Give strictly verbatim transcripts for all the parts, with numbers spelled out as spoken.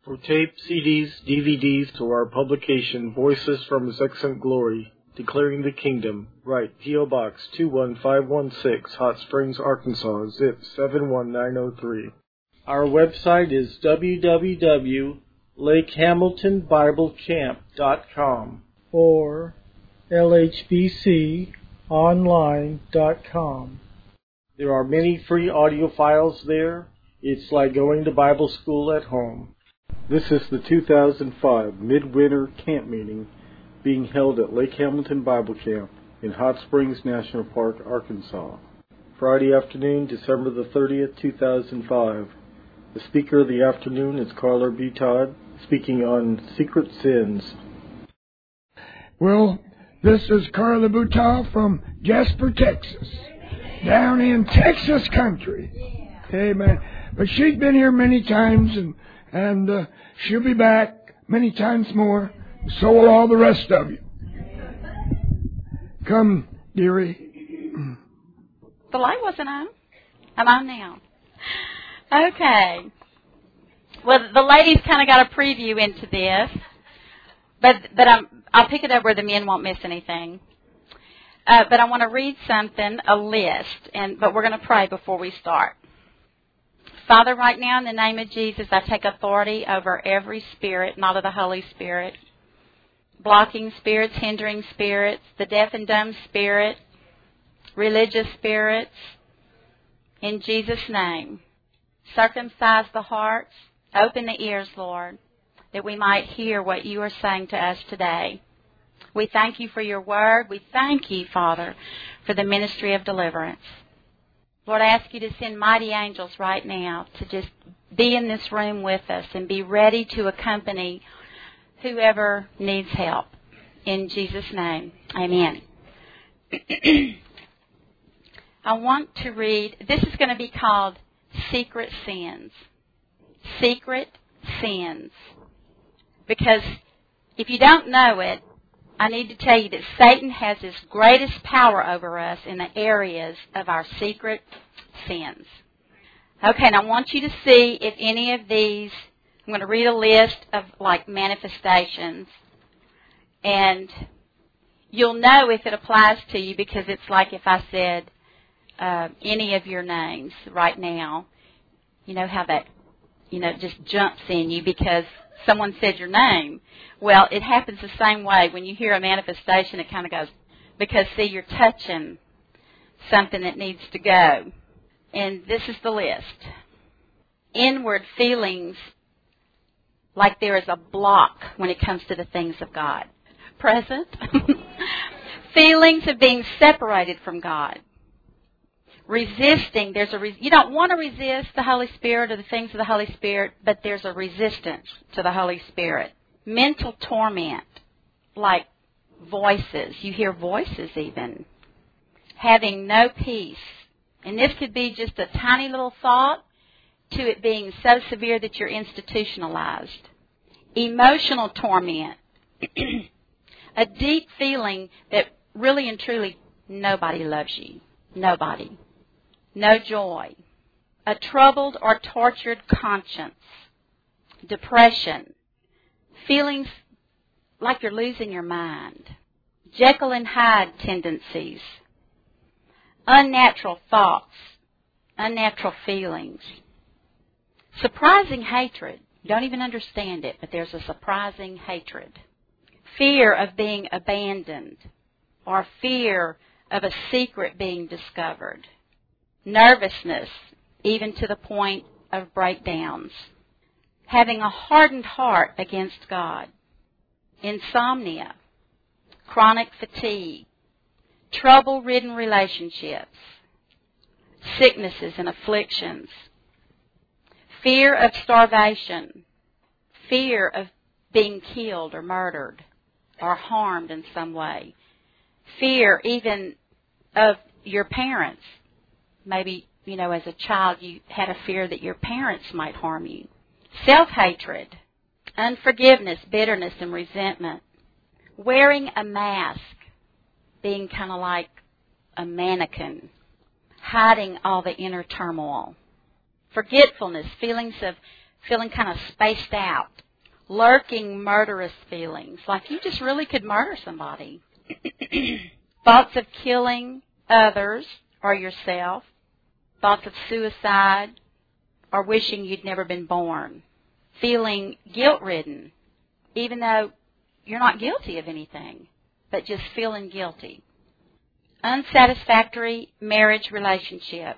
For tape, C Ds, D V Ds, to our publication, Voices from His Excellent Glory, Declaring the Kingdom, write P O. Box two one five one six, Hot Springs, Arkansas, zip seven one nine zero three. Our website is w w w dot lake hamilton bible camp dot com or l h b c online dot com. There are many free audio files there. It's like going to Bible school at home. This is the two thousand five Midwinter Camp Meeting being held at Lake Hamilton Bible Camp in Hot Springs National Park, Arkansas. Friday afternoon, December the thirtieth, two thousand five. The speaker of the afternoon is Carla B. Todd, speaking on secret sins. Well, this is Carla Bouta from Jasper, Texas, down in Texas country. Amen. But she's been here many times, and and uh, she'll be back many times more. So will all the rest of you. Come, dearie. The light wasn't on. I'm on now. Okay. Well, the ladies kind of got a preview into this, but but I'm, I'll pick it up where the men won't miss anything. Uh, but I want to read something, a list, and but we're going to pray before we start. Father, right now in the name of Jesus, I take authority over every spirit, not of the Holy Spirit, blocking spirits, hindering spirits, the deaf and dumb spirit, religious spirits, in Jesus' name. Circumcise the hearts, open the ears, Lord, that we might hear what you are saying to us today. We thank you for your word. We thank you, Father, for the ministry of deliverance. Lord, I ask you to send mighty angels right now to just be in this room with us and be ready to accompany whoever needs help. In Jesus' name, amen. I want to read, this is going to be called Secret Sins. Secret Sins. Because if you don't know it, I need to tell you that Satan has his greatest power over us in the areas of our secret sins. Okay, and I want you to see if any of these, I'm going to read a list of like manifestations, and you'll know if it applies to you because it's like if I said uh, any of your names right now, you know how that, you know, just jumps in you because someone said your name. Well, it happens the same way. When you hear a manifestation, it kind of goes, because, see, you're touching something that needs to go. And this is the list. Inward feelings like there is a block when it comes to the things of God. Present. Feelings of being separated from God. Resisting, there's a re- you don't want to resist the Holy Spirit or the things of the Holy Spirit, but there's a resistance to the Holy Spirit. Mental torment, like voices. You hear voices even. Having no peace. And this could be just a tiny little thought to it being so severe that you're institutionalized. Emotional torment. A deep feeling that really and truly nobody loves you. Nobody. No joy. A troubled or tortured conscience. Depression. Feelings like you're losing your mind. Jekyll and Hyde tendencies. Unnatural thoughts. Unnatural feelings. Surprising hatred. You don't even understand it, but there's a surprising hatred. Fear of being abandoned. Or fear of a secret being discovered. Nervousness, even to the point of breakdowns. Having a hardened heart against God. Insomnia. Chronic fatigue. Trouble-ridden relationships. Sicknesses and afflictions. Fear of starvation. Fear of being killed or murdered or harmed in some way. Fear even of your parents. Maybe, you know, as a child you had a fear that your parents might harm you. Self-hatred, unforgiveness, bitterness, and resentment. Wearing a mask, being kind of like a mannequin, hiding all the inner turmoil. Forgetfulness, feelings of feeling kind of spaced out, lurking murderous feelings, like you just really could murder somebody. Thoughts of killing others or yourself, thoughts of suicide, or wishing you'd never been born. Feeling guilt-ridden, even though you're not guilty of anything, but just feeling guilty. Unsatisfactory marriage relationship.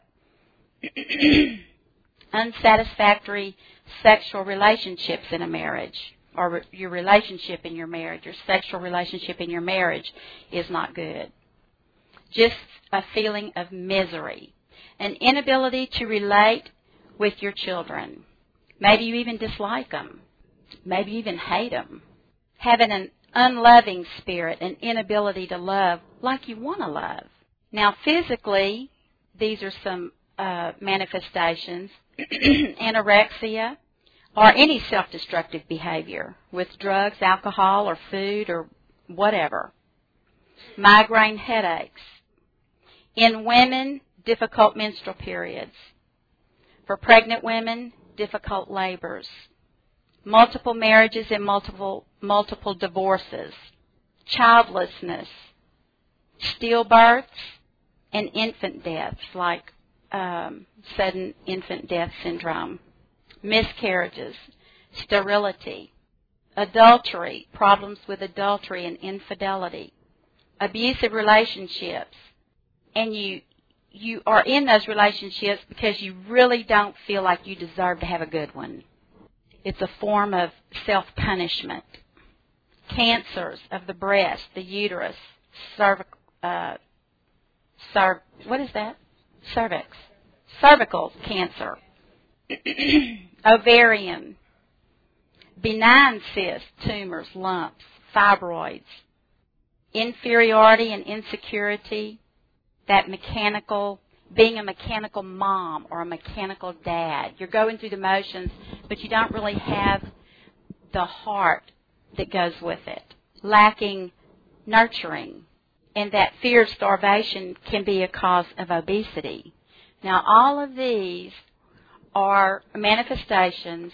Unsatisfactory sexual relationships in a marriage, or re- your relationship in your marriage, your sexual relationship in your marriage is not good. Just a feeling of misery. An inability to relate with your children. Maybe you even dislike them. Maybe you even hate them. Having an unloving spirit, an inability to love like you want to love. Now, physically, these are some uh, manifestations. Anorexia, or any self-destructive behavior with drugs, alcohol, or food, or whatever. Migraine headaches. In women, difficult menstrual periods. For pregnant women, difficult labors. Multiple marriages and multiple multiple divorces. Childlessness. Stillbirths and infant deaths, like um, sudden infant death syndrome. Miscarriages. Sterility. Adultery, problems with adultery and infidelity. Abusive relationships. And you you are in those relationships because you really don't feel like you deserve to have a good one. It's a form of self-punishment. Cancers of the breast, the uterus, cervic, uh, cer- what is that? Cervix. Cervical cancer. Ovarian. Benign cysts, tumors, lumps, fibroids. Inferiority and insecurity. That mechanical, being a mechanical mom or a mechanical dad. You're going through the motions, but you don't really have the heart that goes with it. Lacking nurturing. And that fear of starvation can be a cause of obesity. Now, all of these are manifestations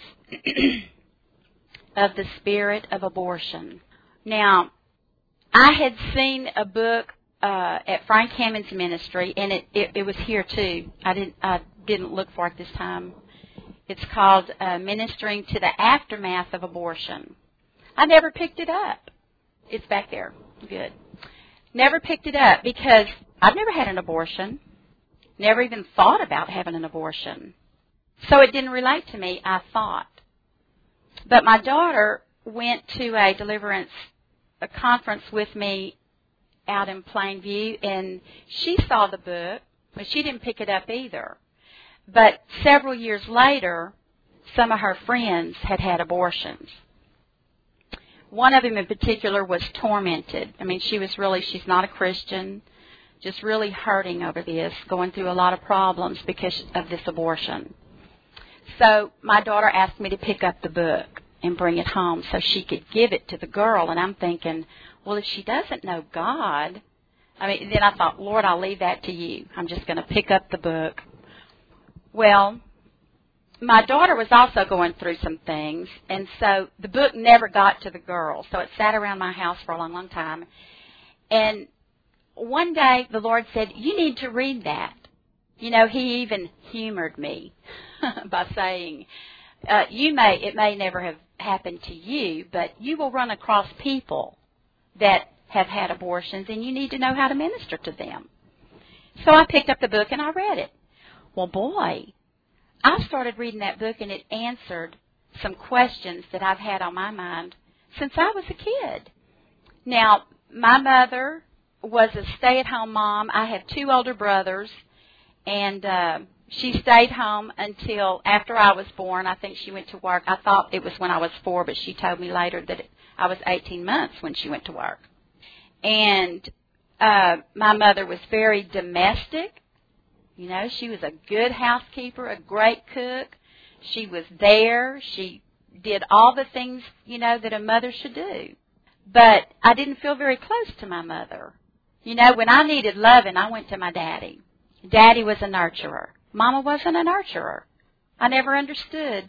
of the spirit of abortion. Now, I had seen a book Uh, at Frank Hammond's ministry, and it, it, it was here too. I didn't I didn't look for it this time. It's called uh, Ministering to the Aftermath of Abortion. I never picked it up. It's back there. Good. Never picked it up because I've never had an abortion. Never even thought about having an abortion. So it didn't relate to me, I thought. But my daughter went to a deliverance a conference with me out in Plainview, and she saw the book, but she didn't pick it up either. But several years later, some of her friends had had abortions. One of them in particular was tormented. I mean, she was really, she's not a Christian, just really hurting over this, going through a lot of problems because of this abortion. So my daughter asked me to pick up the book and bring it home so she could give it to the girl, and I'm thinking, well, if she doesn't know God, I mean, then I thought, Lord, I'll leave that to you. I'm just going to pick up the book. Well, my daughter was also going through some things, and so the book never got to the girl. So it sat around my house for a long, long time. And one day the Lord said, you need to read that. You know, He even humored me by saying, uh, you may, it may never have happened to you, but you will run across people that have had abortions, and you need to know how to minister to them. So I picked up the book and I read it. Well, boy, I started reading that book, and it answered some questions that I've had on my mind since I was a kid. Now, my mother was a stay-at-home mom. I have two older brothers, and uh, she stayed home until after I was born. I think she went to work. I thought it was when I was four, but she told me later that it, I was eighteen months when she went to work. And uh, my mother was very domestic. You know, she was a good housekeeper, a great cook. She was there. She did all the things, you know, that a mother should do. But I didn't feel very close to my mother. You know, when I needed loving, I went to my daddy. Daddy was a nurturer. Mama wasn't a nurturer. I never understood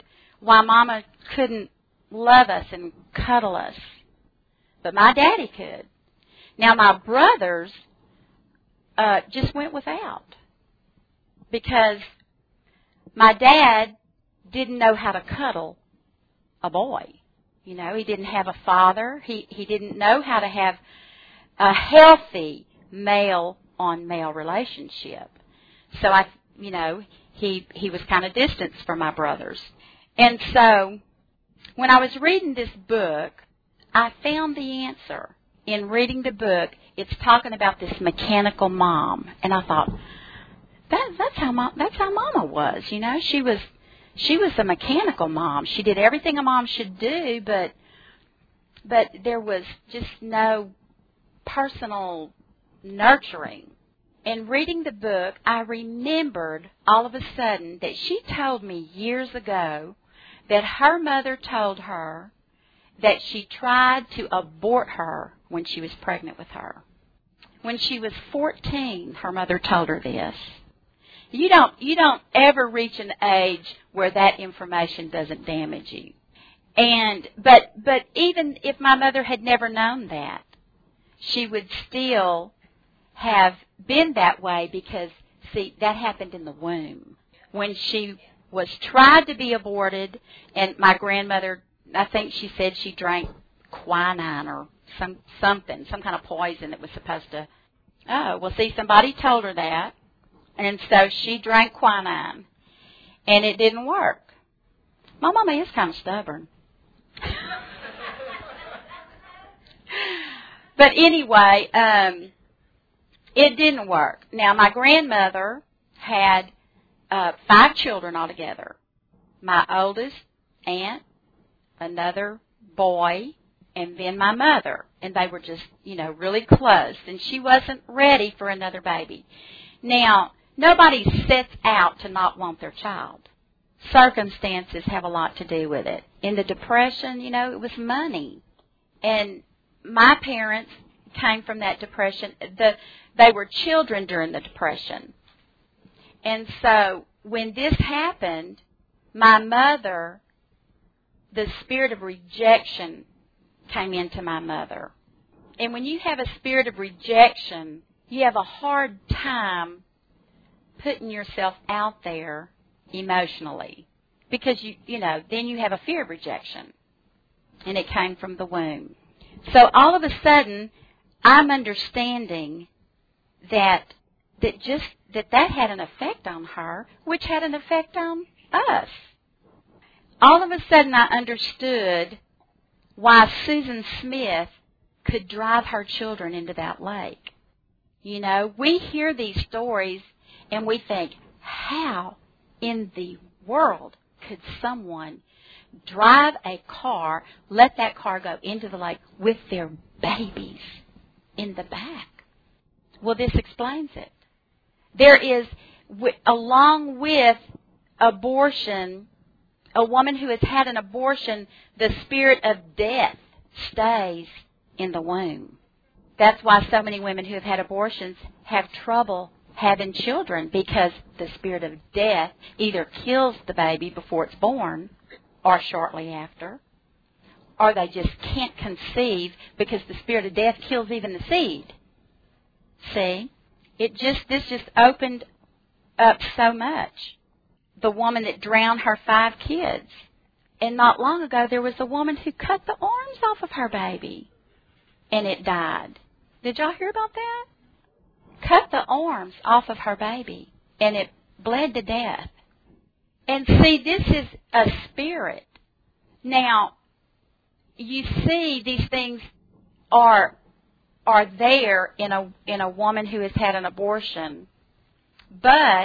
why Mama couldn't love us and cuddle us. But my daddy could. Now, my brothers uh, just went without because my dad didn't know how to cuddle a boy. You know, he didn't have a father. He, he didn't know how to have a healthy male-on-male relationship. So, I, you know, he, he was kind of distanced from my brothers. And so, when I was reading this book, I found the answer. In reading the book, it's talking about this mechanical mom. And I thought, that, that's how mom, that's how Mama was, you know. She was she was a mechanical mom. She did everything a mom should do, but but there was just no personal nurturing. In reading the book, I remembered all of a sudden that she told me years ago that her mother told her that she tried to abort her when she was pregnant with her. When she was fourteen, her mother told her this. You don't, you don't ever reach an age where that information doesn't damage you. And, but, but even if my mother had never known that, she would still have been that way because, see, that happened in the womb. When she was tried to be aborted, and my grandmother, I think she said she drank quinine or some something, some kind of poison that was supposed to, oh, well, see, somebody told her that, and so she drank quinine, and it didn't work. My mama is kind of stubborn. But anyway, um, it didn't work. Now, my grandmother had uh, five children altogether. My oldest aunt, another boy, and then my mother. And they were just, you know, really close. And she wasn't ready for another baby. Now, nobody sets out to not want their child. Circumstances have a lot to do with it. In the Depression, you know, it was money. And my parents came from that Depression. The, they were children during the Depression. And so when this happened, my mother, the spirit of rejection came into my mother. And when you have a spirit of rejection, you have a hard time putting yourself out there emotionally. Because, you you know, then you have a fear of rejection. And it came from the womb. So all of a sudden, I'm understanding that that just that that had an effect on her, which had an effect on us. All of a sudden, I understood why Susan Smith could drive her children into that lake. You know, we hear these stories and we think, how in the world could someone drive a car, let that car go into the lake with their babies in the back? Well, this explains it. There is, along with abortion, a woman who has had an abortion, the spirit of death stays in the womb. That's why so many women who have had abortions have trouble having children, because the spirit of death either kills the baby before it's born or shortly after, or they just can't conceive because the spirit of death kills even the seed. See? It just, this just opened up so much. The woman that drowned her five kids. And not long ago, there was a woman who cut the arms off of her baby, and it died. Did y'all hear about that? Cut the arms off of her baby, and it bled to death. And see, this is a spirit. Now, you see these things are are there in a in a woman who has had an abortion. But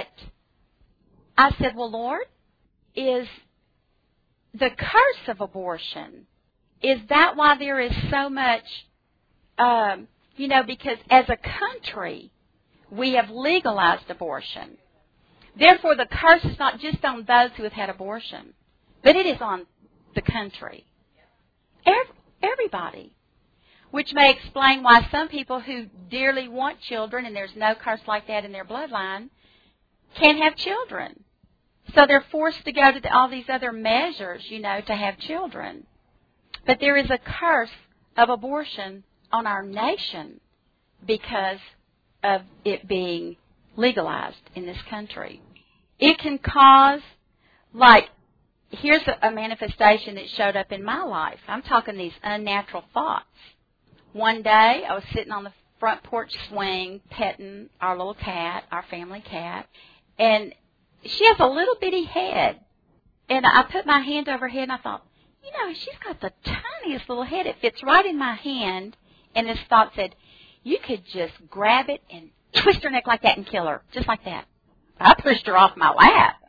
I said, well, Lord, is the curse of abortion, is that why there is so much, um, you know, because as a country, we have legalized abortion. Therefore, the curse is not just on those who have had abortion, but it is on the country. Every, everybody. Which may explain why some people who dearly want children, and there's no curse like that in their bloodline, can't have children. So they're forced to go to the, all these other measures, you know, to have children. But there is a curse of abortion on our nation because of it being legalized in this country. It can cause, like, here's a, a manifestation that showed up in my life. I'm talking these unnatural thoughts. One day, I was sitting on the front porch swing, petting our little cat, our family cat, and she has a little bitty head. And I put my hand over her head, and I thought, you know, she's got the tiniest little head. It fits right in my hand. And this thought said, you could just grab it and twist her neck like that and kill her, just like that. I pushed her off my lap.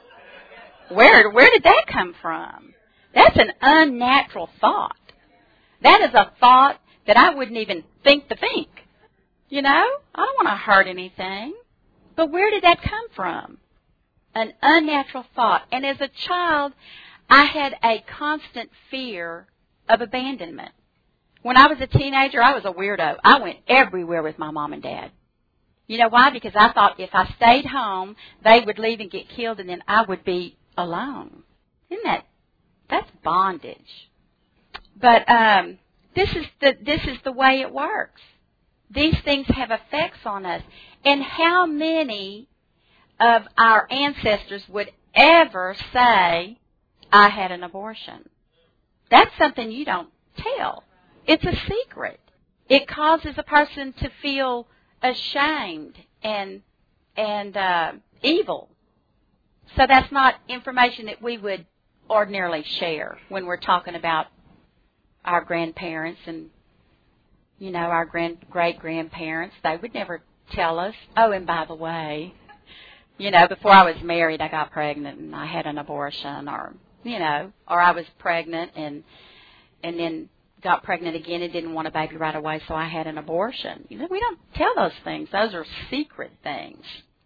Where, where did that come from? That's an unnatural thought. That is a thought that I wouldn't even think to think. You know, I don't want to hurt anything. But where did that come from? An unnatural thought. And as a child, I had a constant fear of abandonment. When I was a teenager, I was a weirdo. I went everywhere with my mom and dad. You know why? Because I thought if I stayed home, they would leave and get killed, and then I would be alone. Isn't that, that's bondage. But um, this is the this is the way it works. These things have effects on us. And how many of our ancestors would ever say, I had an abortion? That's something you don't tell. It's a secret. It causes a person to feel ashamed and and uh, evil. So that's not information that we would ordinarily share when we're talking about our grandparents and, you know, our grand great-grandparents. They would never tell us, oh, and by the way, you know, before I was married, I got pregnant and I had an abortion, or, you know, or I was pregnant and and then got pregnant again and didn't want a baby right away, so I had an abortion. You know, we don't tell those things. Those are secret things.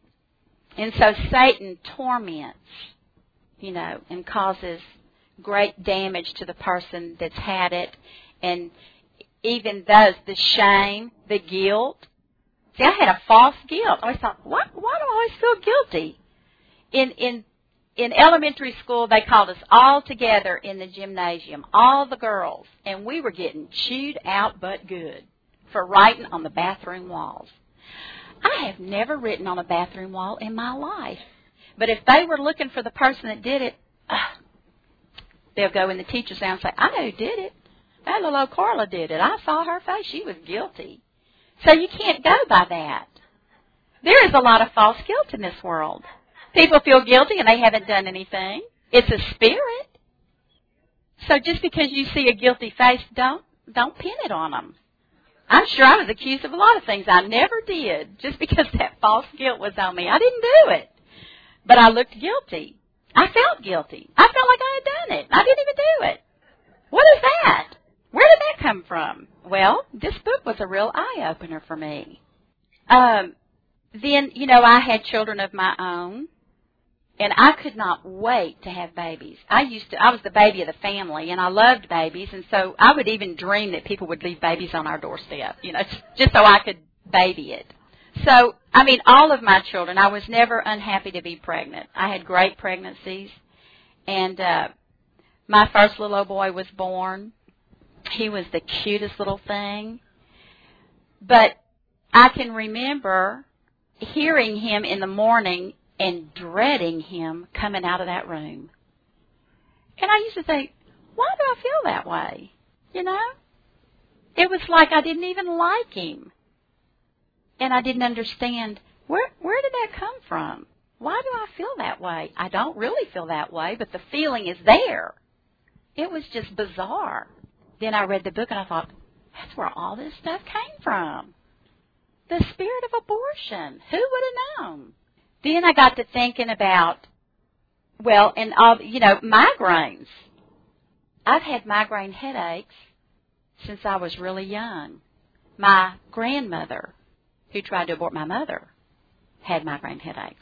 And so Satan torments, you know, and causes great damage to the person that's had it, and even those, the shame, the guilt. See, I had a false guilt. I always thought, what? Why do I always feel guilty? In in in elementary school, they called us all together in the gymnasium, all the girls, and we were getting chewed out but good for writing on the bathroom walls. I have never written on a bathroom wall in my life. But if they were looking for the person that did it, uh, they'll go in the teacher's lounge and say, I know who did it. That little old Carla did it. I saw her face. She was guilty. So you can't go by that. There is a lot of false guilt in this world. People feel guilty and they haven't done anything. It's a spirit. So just because you see a guilty face, don't don't pin it on them. I'm sure I was accused of a lot of things I never did just because that false guilt was on me. I didn't do it. But I looked guilty. I felt guilty. I felt like I had done it. I didn't even do it. What is that? Where did that come from? Well, this book was a real eye-opener for me. Um, then, you know, I had children of my own, and I could not wait to have babies. I used to, I was the baby of the family, and I loved babies, and so I would even dream that people would leave babies on our doorstep, you know, just so I could baby it. So, I mean, all of my children, I was never unhappy to be pregnant. I had great pregnancies, and uh, my first little old boy was born. He was the cutest little thing. But I can remember hearing him in the morning and dreading him coming out of that room. And I used to think, why do I feel that way? You know? It was like I didn't even like him. And I didn't understand, where where did that come from? Why do I feel that way? I don't really feel that way, but the feeling is there. It was just bizarre. Then I read the book and I thought, that's where all this stuff came from. The spirit of abortion. Who would have known? Then I got to thinking about, well, and all, you know, migraines. I've had migraine headaches since I was really young. My grandmother, who tried to abort my mother, had migraine headaches.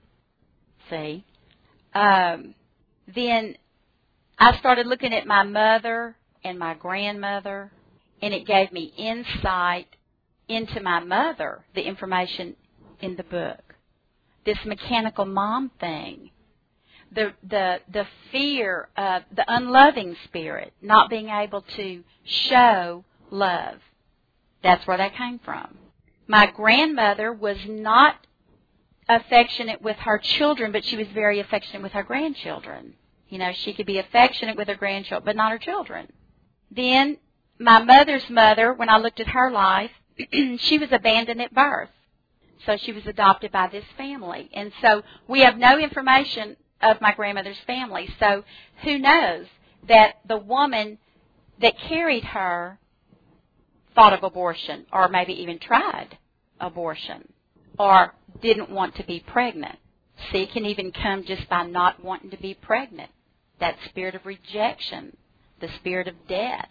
See? Um, then I started looking at my mother and my grandmother, and it gave me insight into my mother, the information in the book. This mechanical mom thing. the the the fear of the unloving spirit, not being able to show love. That's where that came from. My grandmother was not affectionate with her children, but she was very affectionate with her grandchildren. You know, she could be affectionate with her grandchildren, but not her children. Then my mother's mother, when I looked at her life, she was abandoned at birth. So she was adopted by this family. And so we have no information of my grandmother's family. So who knows that the woman that carried her thought of abortion, or maybe even tried abortion, or didn't want to be pregnant. See, it can even come just by not wanting to be pregnant. That spirit of rejection, the spirit of death.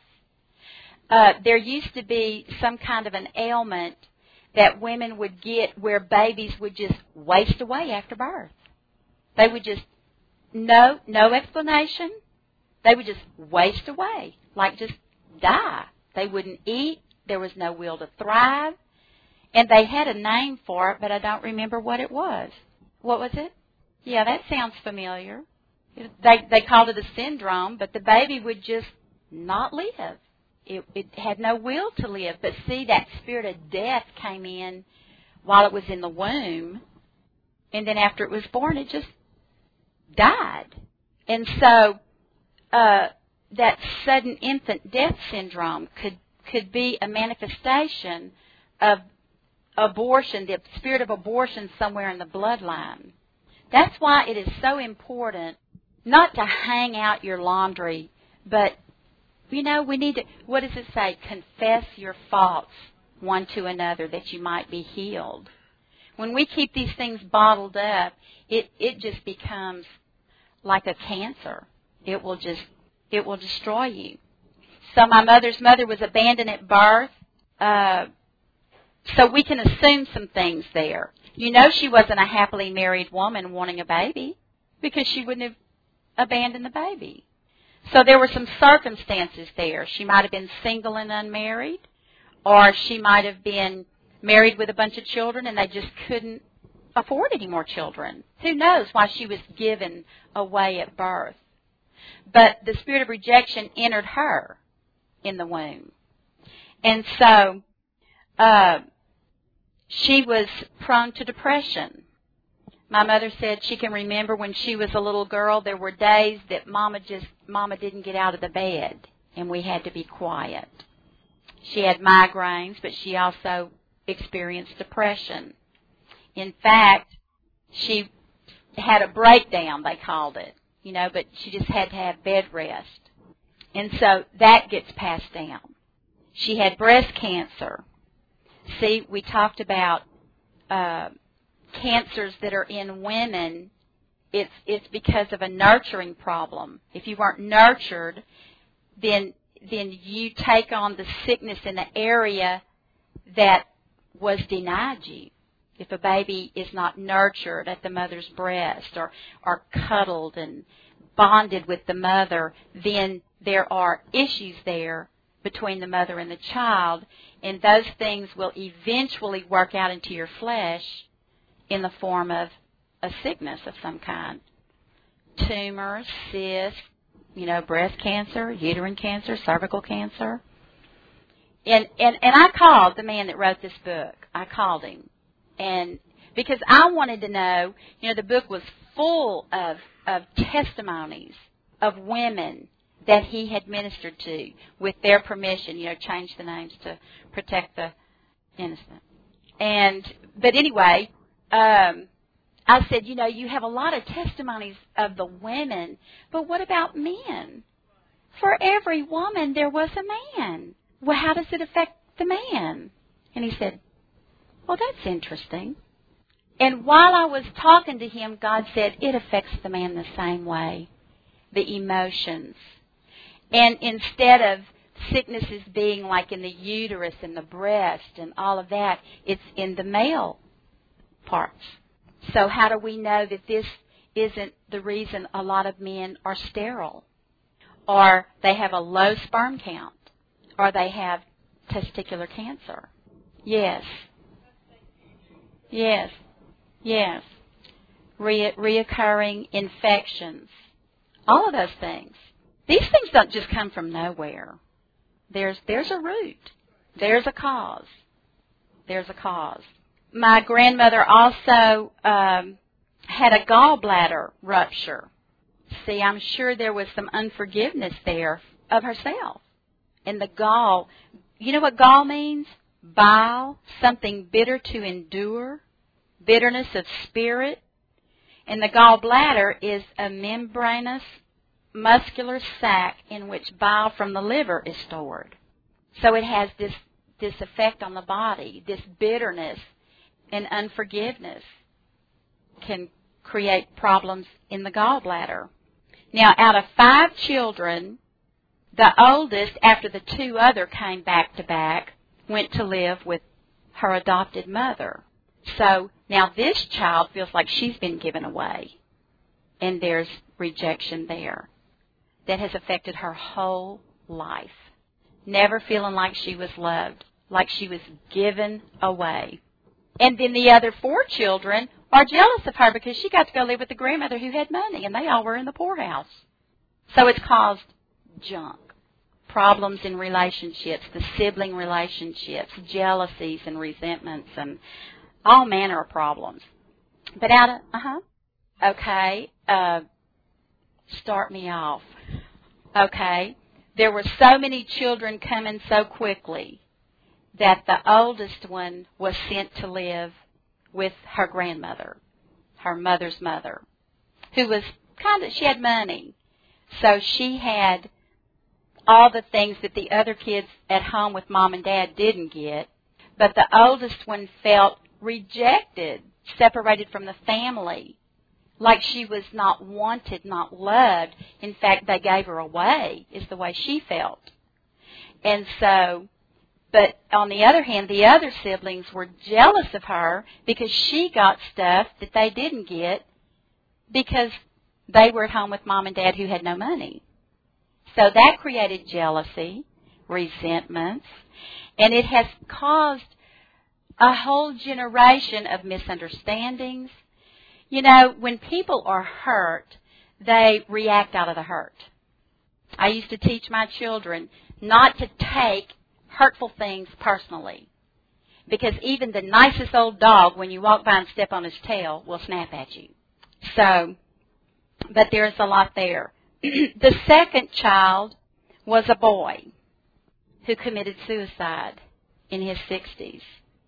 Uh, there used to be some kind of an ailment that women would get where babies would just waste away after birth. They would just, no, no explanation. They would just waste away, like just die. They wouldn't eat. There was no will to thrive. And they had a name for it, but I don't remember what it was. What was it? Yeah, that sounds familiar. They they called it a syndrome, but the baby would just not live. It, it had no will to live. But see, that spirit of death came in while it was in the womb, and then after it was born, it just died. And so uh, that sudden infant death syndrome could, could be a manifestation of abortion, the spirit of abortion somewhere in the bloodline. That's why it is so important not to hang out your laundry, but, you know, we need to, what does it say? Confess your faults one to another that you might be healed. When we keep these things bottled up, it, it just becomes like a cancer. It will just, it will destroy you. So my mother's mother was abandoned at birth. Uh, so we can assume some things there. You know she wasn't a happily married woman wanting a baby because she wouldn't have abandoned the baby. So there were some circumstances there. She might have been single and unmarried, or she might have been married with a bunch of children and they just couldn't afford any more children. Who knows why she was given away at birth. But the spirit of rejection entered her in the womb. And so uh, she was prone to depression. My mother said she can remember when she was a little girl, there were days that Mama just, Mama didn't get out of the bed, and we had to be quiet. She had migraines, but she also experienced depression. In fact, she had a breakdown, they called it, you know, but she just had to have bed rest. And so that gets passed down. She had breast cancer. See, we talked about uh, cancers that are in women. It's it's because of a nurturing problem. If you weren't nurtured, then then you take on the sickness in the area that was denied you. If a baby is not nurtured at the mother's breast or, or cuddled and bonded with the mother, then there are issues there between the mother and the child, and those things will eventually work out into your flesh in the form of a sickness of some kind. Tumors, cysts, you know, breast cancer, uterine cancer, cervical cancer. And, and, and I called the man that wrote this book. I called him. And because I wanted to know, you know, the book was full of, of testimonies of women that he had ministered to with their permission, you know, changed the names to protect the innocent. And, but anyway, um, I said, you know, you have a lot of testimonies of the women, but what about men? For every woman, there was a man. Well, how does it affect the man? And he said, well, that's interesting. And while I was talking to him, God said, it affects the man the same way, the emotions. And instead of sicknesses being like in the uterus and the breast and all of that, it's in the male parts. So how do we know that this isn't the reason a lot of men are sterile, or they have a low sperm count, or they have testicular cancer? Yes. Yes. Yes. re- reoccurring infections, all of those things. These things don't just come from nowhere. There's there's a root. There's a cause. There's a cause. My grandmother also um, had a gallbladder rupture. See, I'm sure there was some unforgiveness there of herself. And the gall, you know what gall means? Bile, something bitter to endure, bitterness of spirit. And the gallbladder is a membranous muscular sac in which bile from the liver is stored. So it has this, this effect on the body, this bitterness and unforgiveness can create problems in the gallbladder. Now, out of five children, the oldest, after the two other came back to back, went to live with her adopted mother. So now this child feels like she's been given away, and there's rejection there that has affected her whole life, never feeling like she was loved, like she was given away. And then the other four children are jealous of her because she got to go live with the grandmother who had money, and they all were in the poorhouse. So it's caused junk, problems in relationships, the sibling relationships, jealousies and resentments, and all manner of problems. But out of, uh-huh, okay, uh, start me off. Okay, there were so many children coming so quickly that the oldest one was sent to live with her grandmother, her mother's mother, who was kind of, she had money. So she had all the things that the other kids at home with mom and dad didn't get. But the oldest one felt rejected, separated from the family, like she was not wanted, not loved. In fact, they gave her away, is the way she felt. And so, but on the other hand, the other siblings were jealous of her because she got stuff that they didn't get because they were at home with mom and dad who had no money. So that created jealousy, resentments, and it has caused a whole generation of misunderstandings. You know, when people are hurt, they react out of the hurt. I used to teach my children not to take hurtful things personally, because even the nicest old dog, when you walk by and step on his tail, will snap at you. So, but there's a lot there. The second child was a boy who committed suicide in his sixties.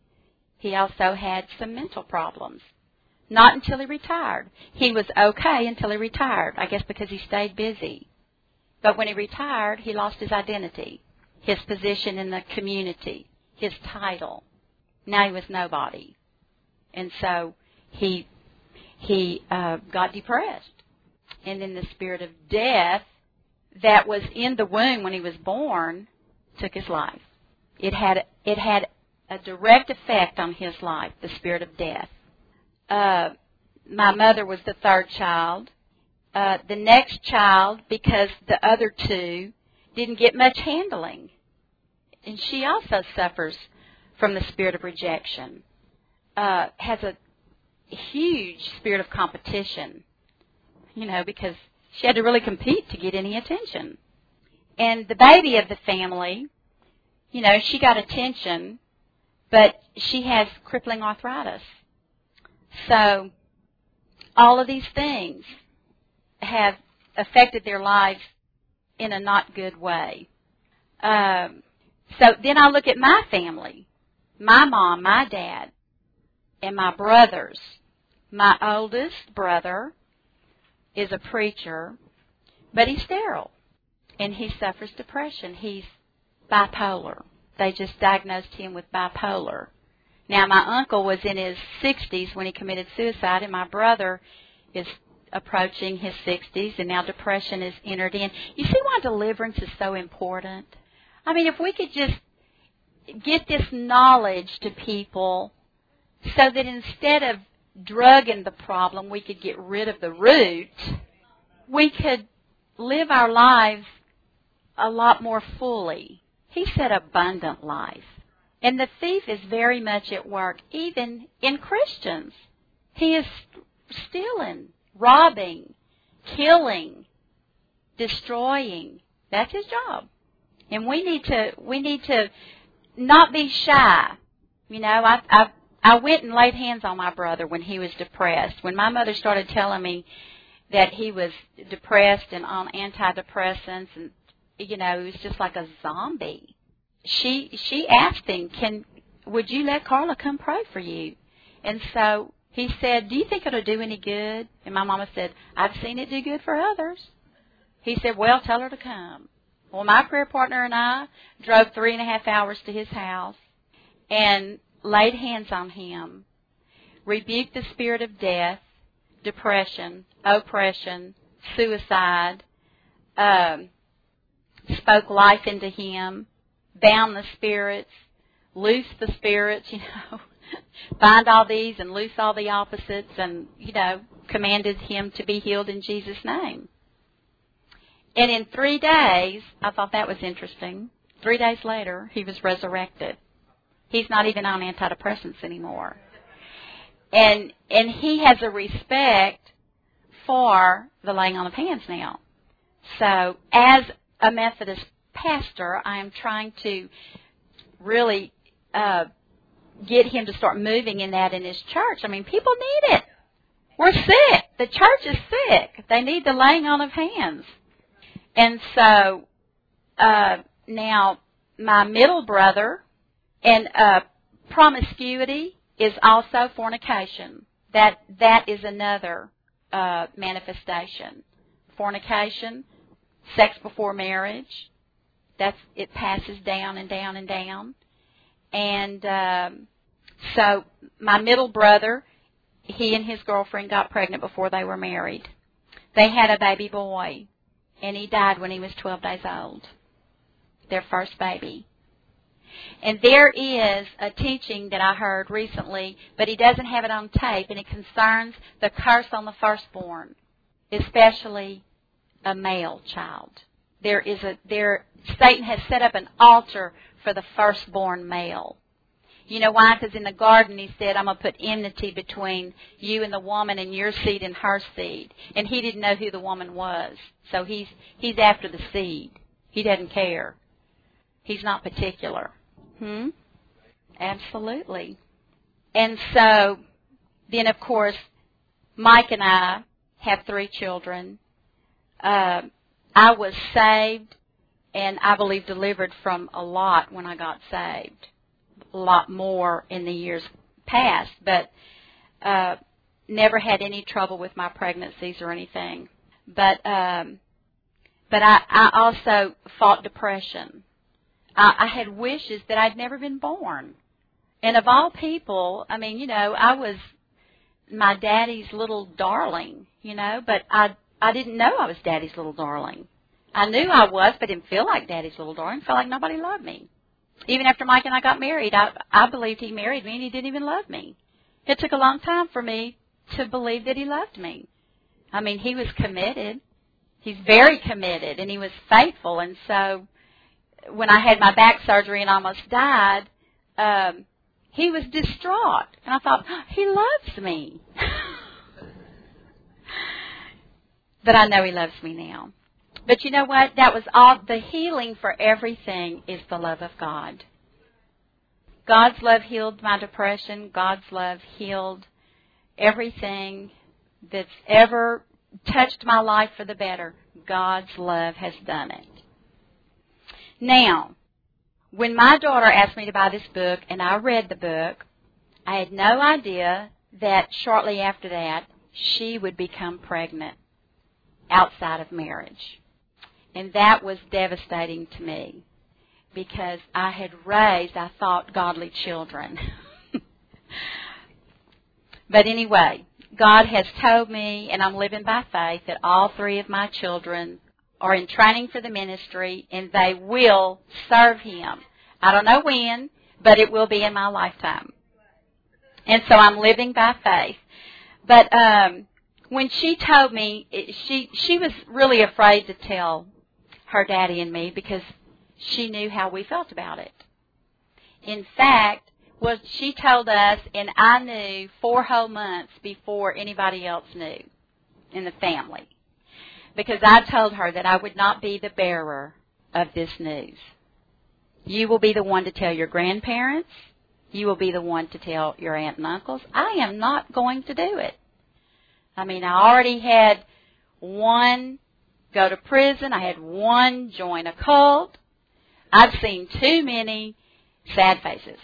He also had some mental problems. Not until he retired. He was okay until he retired, I guess because he stayed busy. But when he retired, he lost his identity, his position in the community, his title. Now he was nobody. And so he he uh, got depressed. And then the spirit of death that was in the womb when he was born took his life. It had it had a direct effect on his life, the spirit of death. Uh, my mother was the third child. Uh, the next child, because the other two didn't get much handling. And she also suffers from the spirit of rejection. Uh, has a huge spirit of competition, you know, because she had to really compete to get any attention. And the baby of the family, you know, she got attention, but she has crippling arthritis. So all of these things have affected their lives in a not good way. Um, so then I look at my family, my mom, my dad, and my brothers. My oldest brother is a preacher, but he's sterile, and he suffers depression. He's bipolar. They just diagnosed him with bipolar. Now, my uncle was in his sixties when he committed suicide, and my brother is approaching his sixties, and now depression is entered in. You see why deliverance is so important? I mean, if we could just get this knowledge to people so that instead of drugging the problem, we could get rid of the root, we could live our lives a lot more fully. He said abundant life. And the thief is very much at work, even in Christians. He is stealing, robbing, killing, destroying. That's his job. And we need to we need to not be shy. You know, I I I went and laid hands on my brother when he was depressed. When my mother started telling me that he was depressed and on antidepressants, and you know, he was just like a zombie. She she asked him, "Can would you let Carla come pray for you?" And so he said, "Do you think it'll do any good?" And my mama said, "I've seen it do good for others." He said, "Well, tell her to come." Well, my prayer partner and I drove three and a half hours to his house and laid hands on him, rebuked the spirit of death, depression, oppression, suicide, um, spoke life into him, bound the spirits, loosed the spirits, you know, bind all these and loose all the opposites, and, you know, commanded him to be healed in Jesus' name. And in three days, I thought that was interesting, three days later, he was resurrected. He's not even on antidepressants anymore. And and he has a respect for the laying on of hands now. So as a Methodist pastor, I am trying to really uh, get him to start moving in that in his church. I mean, people need it. We're sick. The church is sick. They need the laying on of hands. And so uh, now my middle brother, and uh, promiscuity is also fornication. That that is another uh, manifestation. Fornication, sex before marriage. That's it passes down and down and down. And um, so my middle brother, he and his girlfriend got pregnant before they were married. They had a baby boy, and he died when he was twelve days old. Their first baby. And there is a teaching that I heard recently, but he doesn't have it on tape, and it concerns the curse on the firstborn, especially a male child. There is a there Satan has set up an altar for the firstborn male. You know why? Because in the garden he said, "I'm going to put enmity between you and the woman, and your seed and her seed." And he didn't know who the woman was, so he's he's after the seed. He doesn't care. He's not particular. Hmm? Absolutely. And so, then of course, Mike and I have three children. Uh, I was saved, and I believe delivered from a lot when I got saved. A lot more in the years past, but uh, never had any trouble with my pregnancies or anything. But um, but I, I also fought depression. I, I had wishes that I'd never been born. And of all people, I mean, you know, I was my daddy's little darling, you know, but I I didn't know I was daddy's little darling. I knew I was, but didn't feel like daddy's little darling. Felt like nobody loved me. Even after Mike and I got married, I, I believed he married me and he didn't even love me. It took a long time for me to believe that he loved me. I mean, he was committed. He's very committed, and he was faithful. And so when I had my back surgery and almost died, um, he was distraught. And I thought, oh, he loves me. But I know he loves me now. But you know what? That was all. The healing for everything is the love of God. God's love healed my depression. God's love healed everything that's ever touched my life for the better. God's love has done it. Now, when my daughter asked me to buy this book, and I read the book, I had no idea that shortly after that, she would become pregnant outside of marriage. And that was devastating to me because I had raised, I thought, godly children. But anyway, God has told me, and I'm living by faith, that all three of my children are in training for the ministry, and they will serve Him. I don't know when, but it will be in my lifetime. And so I'm living by faith. But um, when she told me, she she was really afraid to tell her daddy and me because she knew how we felt about it. In fact, Well, she told us, and I knew four whole months before anybody else knew in the family. Because I told her that I would not be the bearer of this news. You will be the one to tell your grandparents. You will be the one to tell your aunt and uncles. I am not going to do it. I mean, I already had one go to prison. I had one join a cult. I've seen too many sad faces.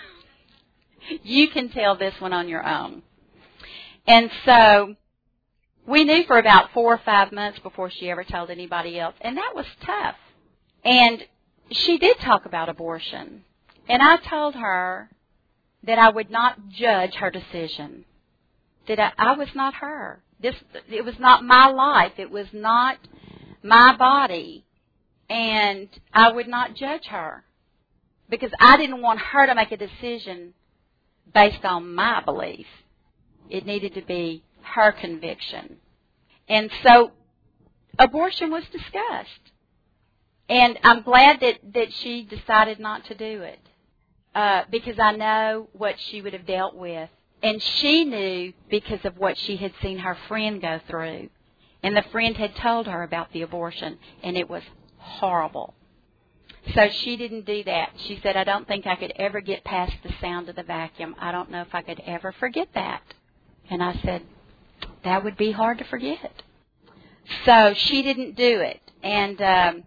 You can tell this one on your own. And so we knew for about four or five months before she ever told anybody else. And that was tough. And she did talk about abortion. And I told her that I would not judge her decision. That I, I was not her. This, it was not my life. It was not my body. And I would not judge her. Because I didn't want her to make a decision based on my belief. It needed to be her conviction. And so abortion was discussed. And I'm glad that, that she decided not to do it. Uh, because I know what she would have dealt with. And she knew because of what she had seen her friend go through. And the friend had told her about the abortion. And it was horrible. So she didn't do that. She said, I don't think I could ever get past the sound of the vacuum. I don't know if I could ever forget that. And I said, that would be hard to forget. So she didn't do it. And um,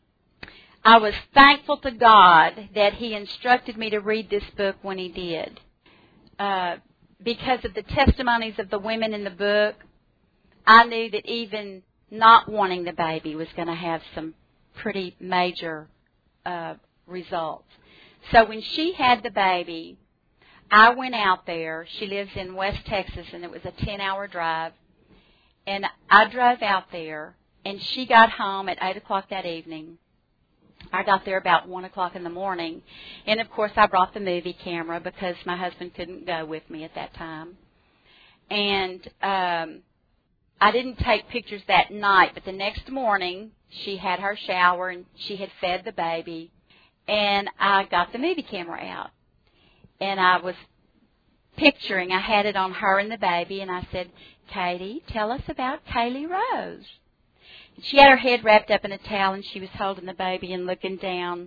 I was thankful to God that He instructed me to read this book when He did. Uh, because of the testimonies of the women in the book, I knew that even not wanting the baby was going to have some pretty major uh, results. So when she had the baby, I went out there. She lives in West Texas, and it was a ten-hour drive. And I drove out there, and she got home at eight o'clock that evening. I got there about one o'clock in the morning. And, of course, I brought the movie camera because my husband couldn't go with me at that time. And um, I didn't take pictures that night, but the next morning she had her shower and she had fed the baby. And I got the movie camera out. And I was picturing, I had it on her and the baby, and I said, Katie, tell us about Kaylee Rose. And she had her head wrapped up in a towel, and she was holding the baby and looking down.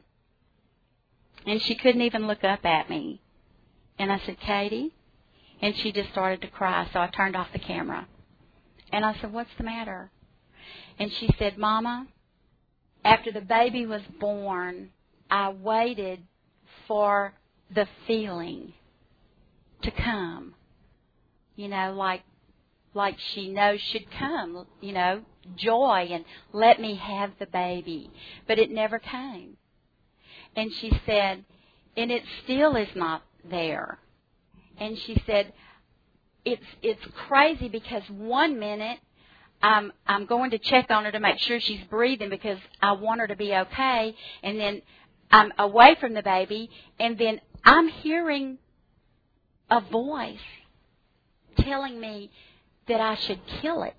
And she couldn't even look up at me. And I said, Katie? And she just started to cry, so I turned off the camera. And I said, what's the matter? And she said, Mama, after the baby was born, I waited for the feeling to come. You know, like like she knows should come, you know, joy and let me have the baby. But it never came. And she said, and it still is not there. And she said, it's it's crazy because one minute I'm I'm going to check on her to make sure she's breathing because I want her to be okay, and then I'm away from the baby, and then I'm hearing a voice telling me that I should kill it.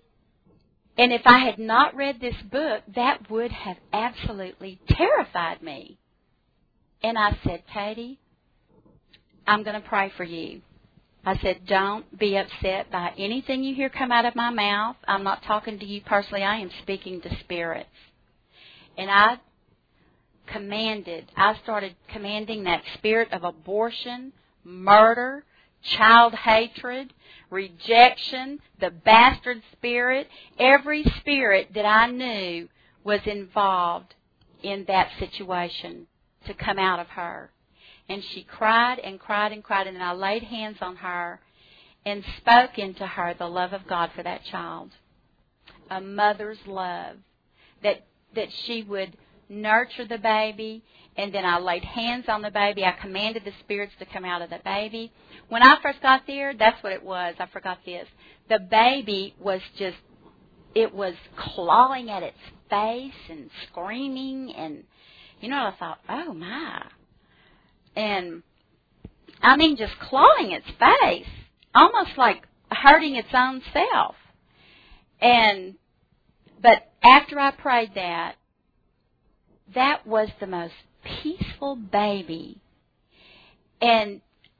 And if I had not read this book, that would have absolutely terrified me. And I said, Katie, I'm going to pray for you. I said, don't be upset by anything you hear come out of my mouth. I'm not talking to you personally. I am speaking to spirits. And I commanded, I started commanding that spirit of abortion, murder, child hatred, rejection, the bastard spirit, every spirit that I knew was involved in that situation to come out of her. And she cried and cried and cried, and I laid hands on her and spoke into her the love of God for that child, a mother's love, that that she would nurture the baby. And then I laid hands on the baby. I commanded the spirits to come out of the baby. When I first got there, that's what it was. I forgot this. The baby was just, it was clawing at its face and screaming. And, you know, I thought, oh, my. And, I mean, just clawing its face, almost like hurting its own self. And, but after I prayed that, that was the most peaceful baby. And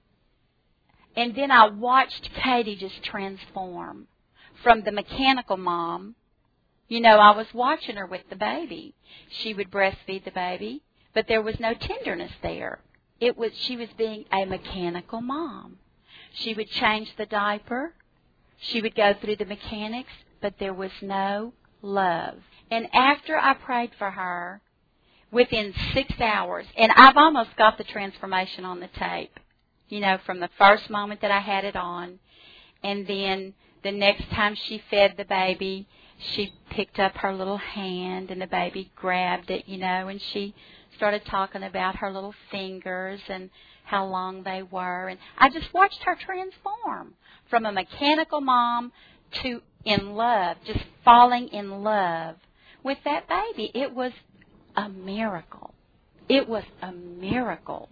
and then I watched Katie just transform from the mechanical mom. You know, I was watching her with the baby. She would breastfeed the baby, but there was no tenderness there. It was she was being a mechanical mom. She would change the diaper. She would go through the mechanics, but there was no love. And after I prayed for her, within six hours, and I've almost got the transformation on the tape, you know, from the first moment that I had it on, and then the next time she fed the baby, she picked up her little hand and the baby grabbed it, you know, and she started talking about her little fingers and how long they were. And I just watched her transform from a mechanical mom to in love, just falling in love with that baby. It was a miracle. It was a miracle.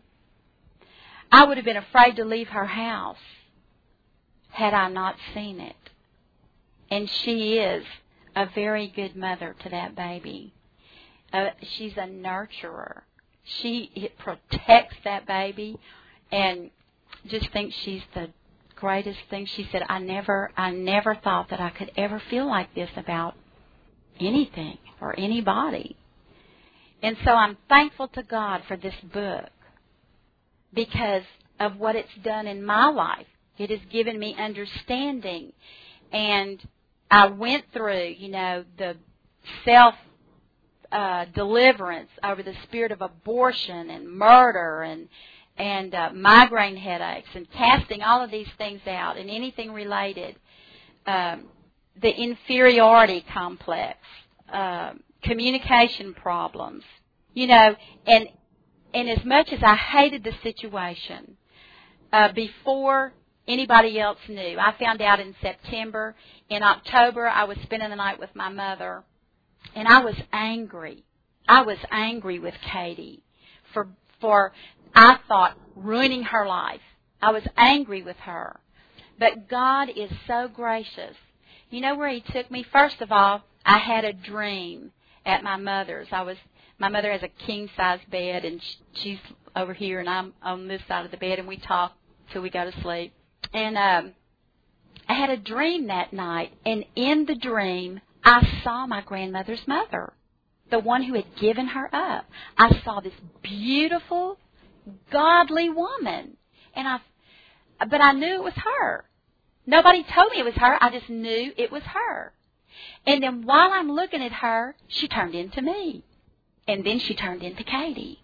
I would have been afraid to leave her house had I not seen it. And she is a very good mother to that baby. Uh, she's a nurturer. She it protects that baby and just thinks she's the greatest thing. She said, I never, I never thought that I could ever feel like this about anything or anybody. And so I'm thankful to God for this book because of what it's done in my life. It has given me understanding. And I went through, you know, the self uh, deliverance over the spirit of abortion and murder and and uh, migraine headaches and casting all of these things out and anything related. Um, the inferiority complex, uh, communication problems, you know, and and as much as I hated the situation, uh, before anybody else knew, I found out in September. In October, I was spending the night with my mother, and I was angry. I was angry with Katie for for I thought ruining her life. I was angry with her. But God is so gracious. You know where He took me? First of all, I had a dream at my mother's. I was my mother has a king-size bed, and she's over here, and I'm on this side of the bed, and we talk till we go to sleep. And um, I had a dream that night, and in the dream, I saw my grandmother's mother, the one who had given her up. I saw this beautiful, godly woman, and I, but I knew it was her. Nobody told me it was her. I just knew it was her. And then while I'm looking at her, she turned into me. And then she turned into Katie.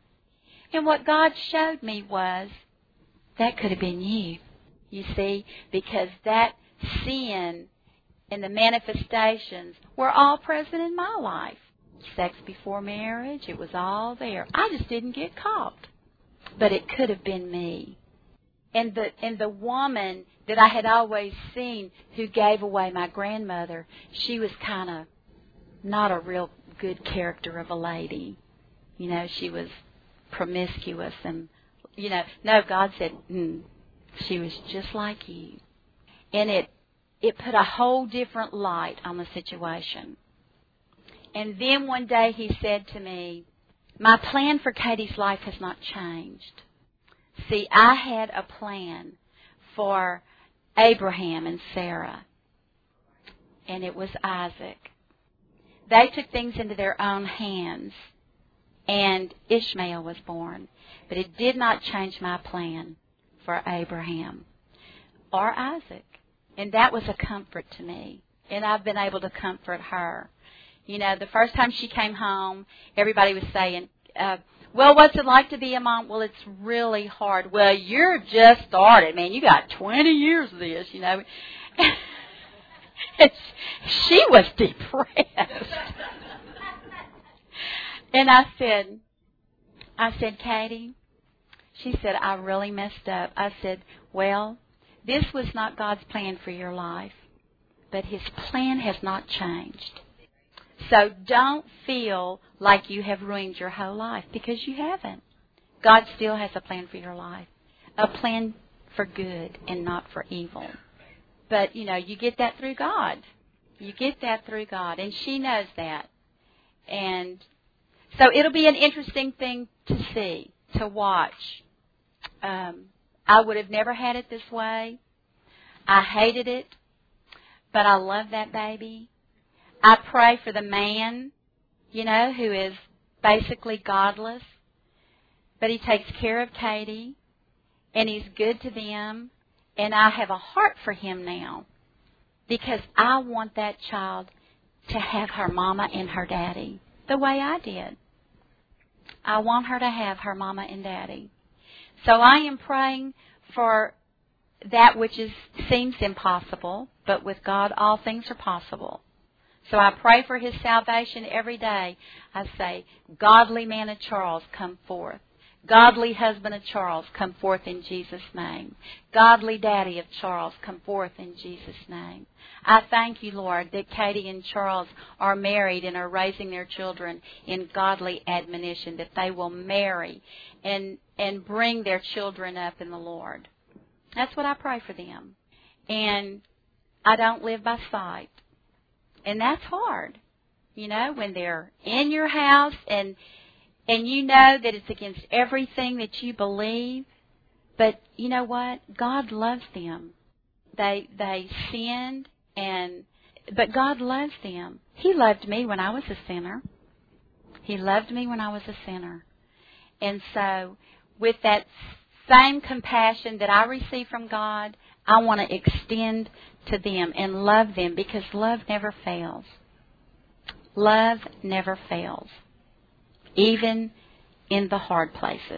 And what God showed me was, that could have been you, you see, because that sin and the manifestations were all present in my life. Sex before marriage, it was all there. I just didn't get caught. But it could have been me. And the and the woman that I had always seen who gave away my grandmother, she was kind of not a real good character of a lady. You know, she was promiscuous and, you know, no, God said, mm, she was just like you. And it it put a whole different light on the situation. And then one day He said to me, my plan for Katie's life has not changed. See, I had a plan for Abraham and Sarah, and it was Isaac. They took things into their own hands, and Ishmael was born. But it did not change my plan for Abraham or Isaac. And that was a comfort to me, and I've been able to comfort her. You know, the first time she came home, everybody was saying, uh, well, what's it like to be a mom? Well, it's really hard. Well, you're just started, man. You got twenty years of this, you know. It's, she was depressed. And I said, I said, Katie, she said, I really messed up. I said, well, this was not God's plan for your life, but His plan has not changed. So don't feel like you have ruined your whole life, because you haven't. God still has a plan for your life, a plan for good and not for evil. But, you know, you get that through God. You get that through God, and she knows that. And so it'll be an interesting thing to see, to watch. Um, I would have never had it this way. I hated it, but I love that baby. I pray for the man, you know, who is basically godless, but he takes care of Katie, and he's good to them, and I have a heart for him now because I want that child to have her mama and her daddy the way I did. I want her to have her mama and daddy. So I am praying for that which is seems impossible, but with God all things are possible. So I pray for his salvation every day. I say, godly man of Charles, come forth. Godly husband of Charles, come forth in Jesus' name. Godly daddy of Charles, come forth in Jesus' name. I thank you, Lord, that Katie and Charles are married and are raising their children in godly admonition, that they will marry and, and bring their children up in the Lord. That's what I pray for them. And I don't live by sight. And that's hard, you know, when they're in your house and and you know that it's against everything that you believe. But you know what? God loves them. They they sinned, and but God loves them. He loved me when I was a sinner. He loved me when I was a sinner. And so with that same compassion that I receive from God, I want to extend to them and love them, because love never fails. Love never fails, even in the hard places.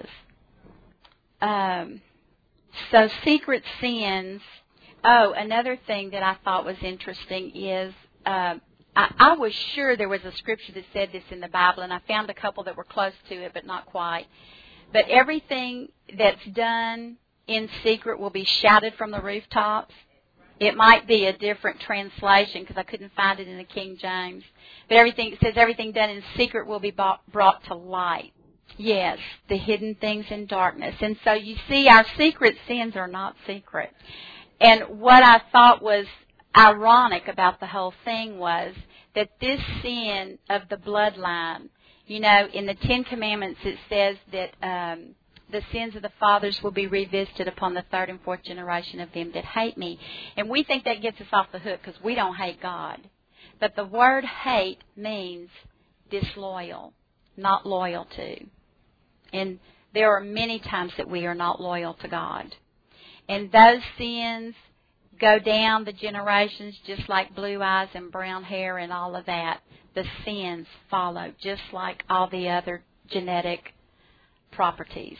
Um, so secret sins. Oh, another thing that I thought was interesting is uh, I, I was sure there was a scripture that said this in the Bible, and I found a couple that were close to it, but not quite. But everything that's done in secret will be shouted from the rooftops. It might be a different translation because I couldn't find it in the King James. But everything, it says everything done in secret will be brought to light. Yes, the hidden things in darkness. And so you see, our secret sins are not secret. And what I thought was ironic about the whole thing was that this sin of the bloodline, you know, in the Ten Commandments it says that um, the sins of the fathers will be revisited upon the third and fourth generation of them that hate me. And we think that gets us off the hook because we don't hate God. But the word hate means disloyal, not loyal to. And there are many times that we are not loyal to God. And those sins go down the generations just like blue eyes and brown hair and all of that. The sins follow just like all the other genetic properties.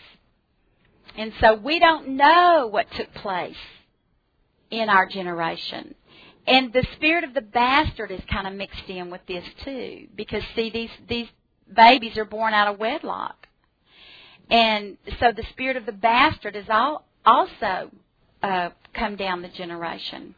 And so we don't know what took place in our generation. And the spirit of the bastard is kind of mixed in with this too. Because, see, these, these babies are born out of wedlock. And so the spirit of the bastard is all, also uh, come down the generation.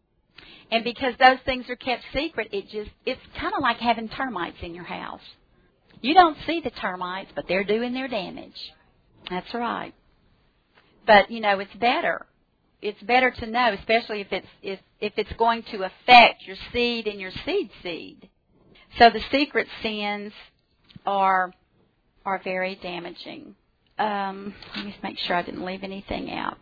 And because those things are kept secret, it just it's kind of like having termites in your house. You don't see the termites, but they're doing their damage. That's right. But, you know, it's better. It's better to know, especially if it's if, if it's going to affect your seed and your seed seed. So the secret sins are are very damaging. Um, let me make sure I didn't leave anything out.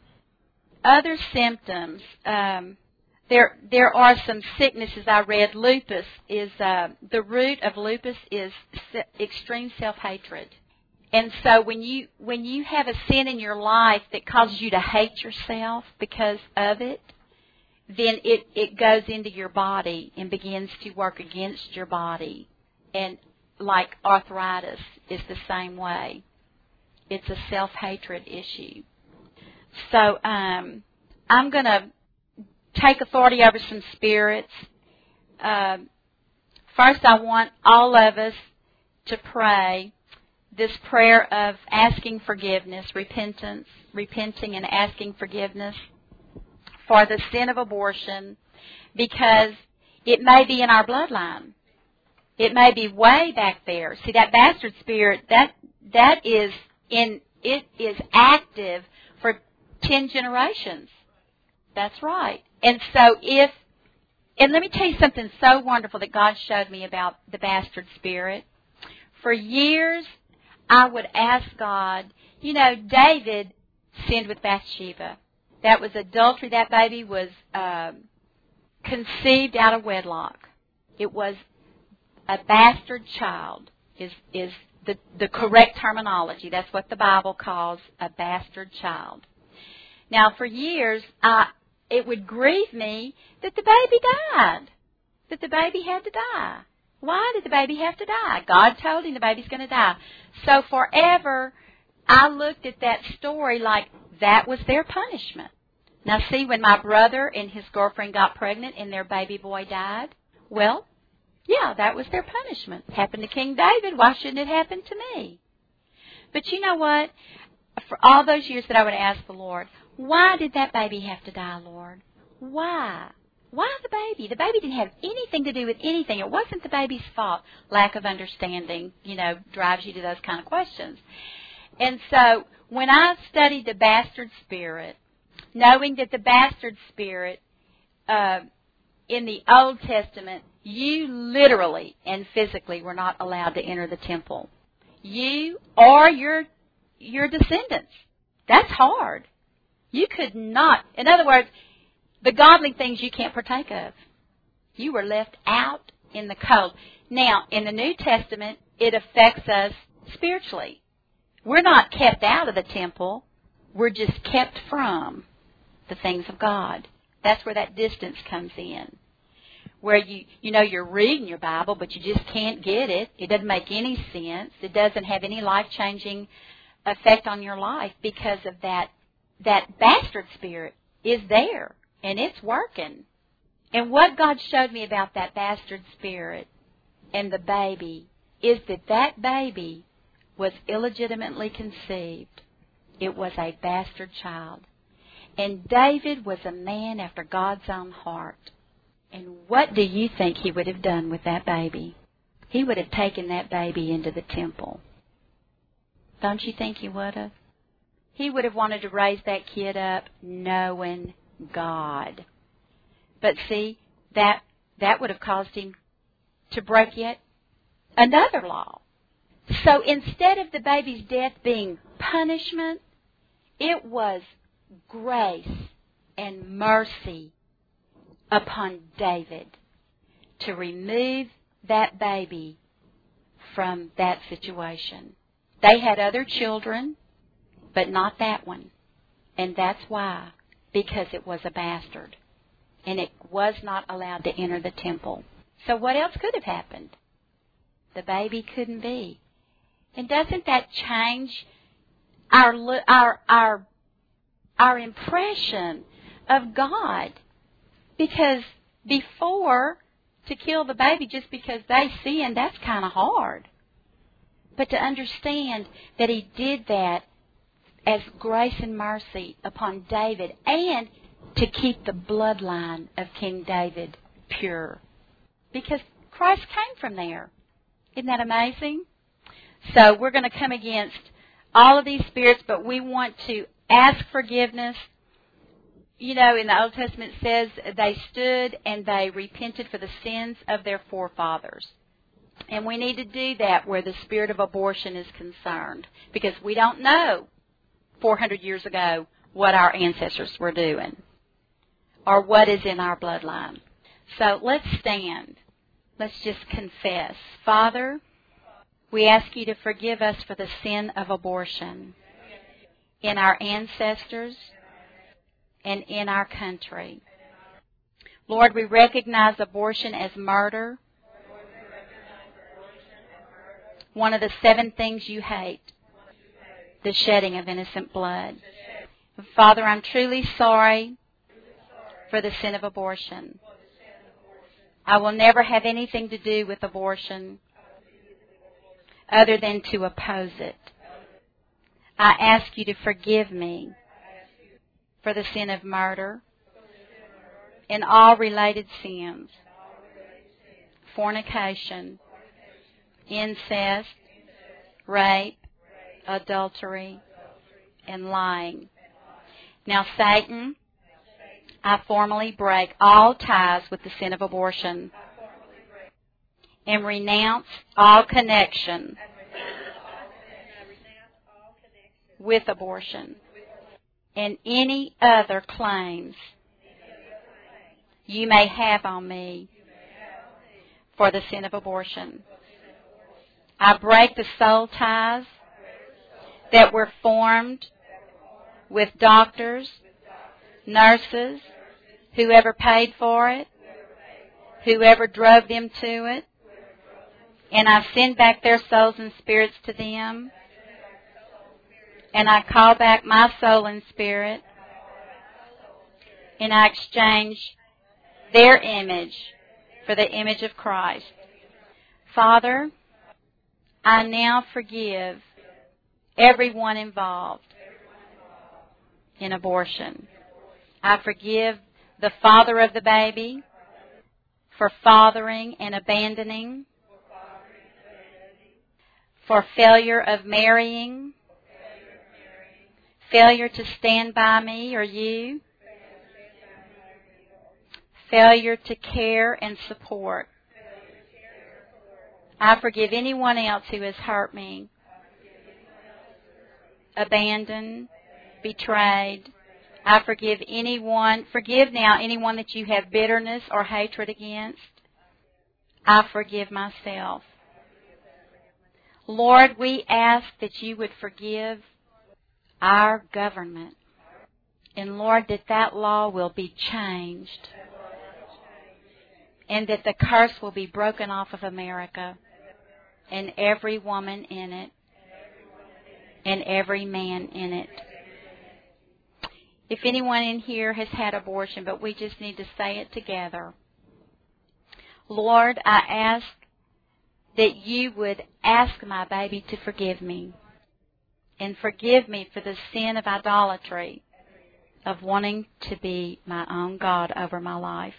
Other symptoms. Um, there there are some sicknesses I read. Lupus is uh, the root of lupus is extreme self-hatred. And so when you when you have a sin in your life that causes you to hate yourself because of it, then it, it goes into your body and begins to work against your body. And like arthritis is the same way. It's a self-hatred issue. So um, I'm going to take authority over some spirits. Uh, first, I want all of us to pray this prayer of asking forgiveness, repentance, repenting and asking forgiveness for the sin of abortion, because it may be in our bloodline. It may be way back there. See, that bastard spirit, that that is in it is active for ten generations. That's right. And so if and let me tell you something so wonderful that God showed me about the bastard spirit. For years I would ask God, you know, David sinned with Bathsheba. That was adultery. That baby was uh, conceived out of wedlock. It was a bastard child, is is the, the correct terminology. That's what the Bible calls a bastard child. Now, for years, I, it would grieve me that the baby died, that the baby had to die. Why did the baby have to die? God told him the baby's going to die. So forever, I looked at that story like that was their punishment. Now, see, when my brother and his girlfriend got pregnant and their baby boy died, well, yeah, that was their punishment. It happened to King David. Why shouldn't it happen to me? But you know what? For all those years that I would ask the Lord, why did that baby have to die, Lord? Why? Why the baby? The baby didn't have anything to do with anything. It wasn't the baby's fault. Lack of understanding, you know, drives you to those kind of questions. And so when I studied the bastard spirit, knowing that the bastard spirit uh, in the Old Testament, you literally and physically were not allowed to enter the temple. You or your your descendants. That's hard. You could not. In other words, the godly things you can't partake of. You were left out in the cold. Now, in the New Testament, it affects us spiritually. We're not kept out of the temple. We're just kept from the things of God. That's where that distance comes in. Where you, you know, you're reading your Bible, but you just can't get it. It doesn't make any sense. It doesn't have any life-changing effect on your life because of that. That bastard spirit is there, and it's working. And what God showed me about that bastard spirit and the baby is that that baby was illegitimately conceived. It was a bastard child. And David was a man after God's own heart. And what do you think he would have done with that baby? He would have taken that baby into the temple. Don't you think he would have? He would have wanted to raise that kid up knowing God. But see, that that would have caused him to break yet another law. So instead of the baby's death being punishment, it was grace and mercy upon David to remove that baby from that situation. They had other children, but not that one. And that's why. Because it was a bastard. And it was not allowed to enter the temple. So what else could have happened? The baby couldn't be. And doesn't that change our our our our impression of God? Because before, to kill the baby just because they sinned, that's kind of hard. But to understand that he did that as grace and mercy upon David and to keep the bloodline of King David pure. Because Christ came from there. Isn't that amazing? So we're going to come against all of these spirits, but we want to ask forgiveness. You know, in the Old Testament it says they stood and they repented for the sins of their forefathers. And we need to do that where the spirit of abortion is concerned. Because we don't know four hundred years ago what our ancestors were doing. Or what is in our bloodline. So let's stand. Let's just confess. Father, we ask you to forgive us for the sin of abortion in our ancestors and in our country. Lord, we recognize abortion as murder. One of the seven things you hate, the shedding of innocent blood. Father, I'm truly sorry for the sin of abortion. I will never have anything to do with abortion other than to oppose it. I ask you to forgive me for the sin of murder and all related sins, fornication, incest, rape, adultery, and lying. Now, Satan, I formally break all ties with the sin of abortion and renounce all connection with abortion. and any other claims you may have on me for the sin of abortion. I break the soul ties that were formed with doctors, nurses, whoever paid for it, whoever drove them to it, and I send back their souls and spirits to them, and I call back my soul and spirit, and I exchange their image for the image of Christ. Father, I now forgive everyone involved in abortion. I forgive the father of the baby for fathering and abandoning, for failure of marrying, failure to stand by me or you, failure to care and support. I forgive anyone else who has hurt me, abandoned, betrayed. I forgive anyone, forgive now anyone that you have bitterness or hatred against. I forgive myself. Lord, we ask that you would forgive our government. And Lord, that that law will be changed. And that the curse will be broken off of America and every woman in it and every man in it. If anyone in here has had abortion, but we just need to say it together. Lord, I ask that you would ask my baby to forgive me. And forgive me for the sin of idolatry, of wanting to be my own God over my life.